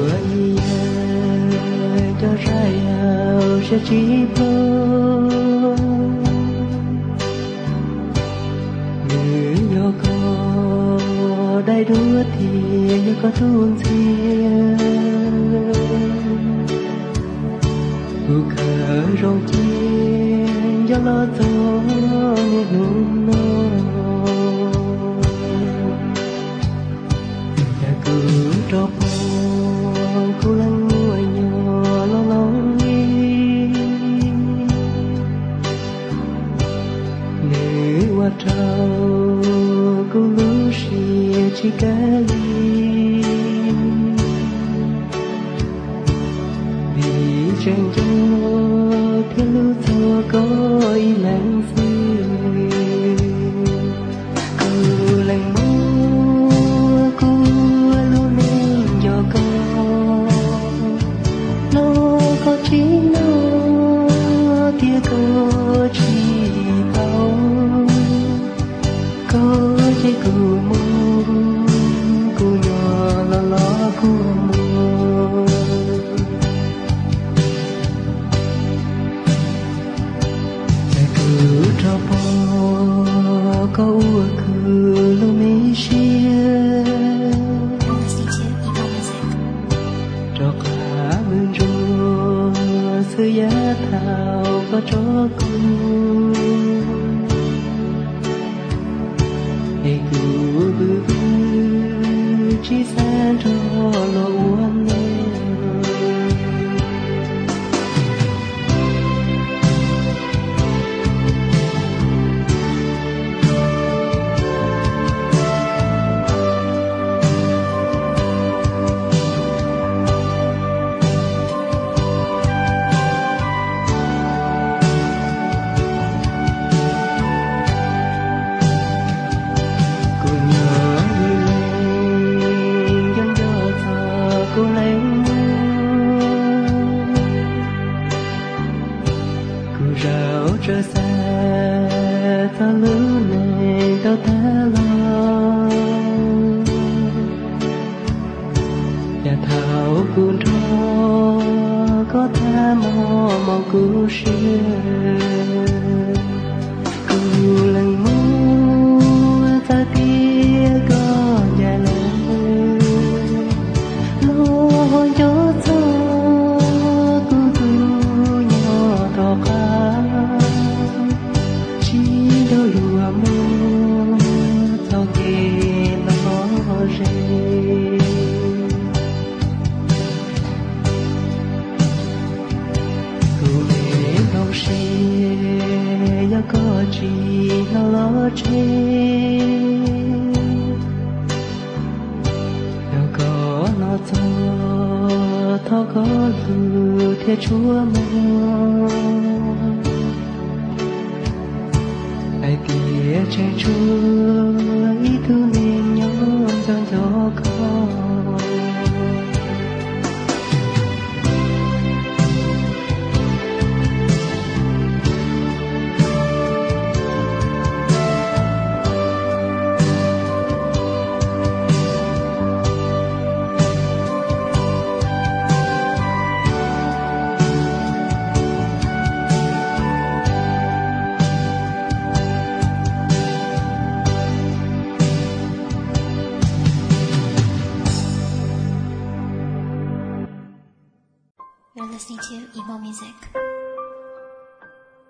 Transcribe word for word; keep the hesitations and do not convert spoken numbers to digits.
cho rai hào sẽ chỉ bơ người nhỏ có đầy đua thì như có thương thiên u khờ rong chiên gió lo gió nghe nung nô đã cứ cho phong cô lăng nguội nhỏ lo lo nghi nữ hoa trao cô lú xìa chỉ cá ly vì tranh cho thiên lưu thua có ý lãng xưa cô lành mua cô luôn nên cho con nó có chỉ nó tia có chỉ bao có chỉ cô mua cô nhỏ lo lo cô mua cho bò có ua cứ lo mi chia cho cả mừng rùa sự giá thảo có cho cùng để cứ bư bư chỉ san cho lo uốn trở xa ta lứa này tao ta lo nhà thảo cuốn cho có tha mò mò cứu xưa cứu lần mua ta tia có nhà lớn lo cho cho cứu cứu nhỏ to khá lùa mưa sau khi nó rơi cứ mẹ đâu xe ya có chỉ nó lo che đâu có nó cho thao có lù theo chúa mưa ai kia che chúa ý thương nên nhớ cho cho con You're listening to emo music.